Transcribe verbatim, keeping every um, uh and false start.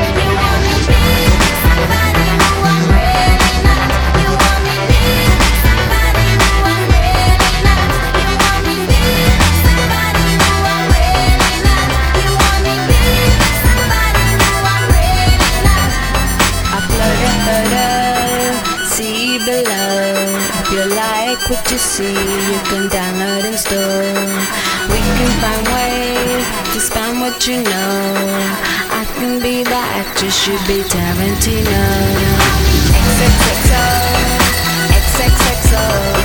You want me be somebody who I'm really not. You want me be somebody who I'm really not. You want me be somebody who I'm really not. You want me be somebody who I'm really not. Upload a photo, see below. If you like what you see, you can download and store. We can find ways to spend what you know. I can be the actress, you be Tarantino. X X X O, X X X O.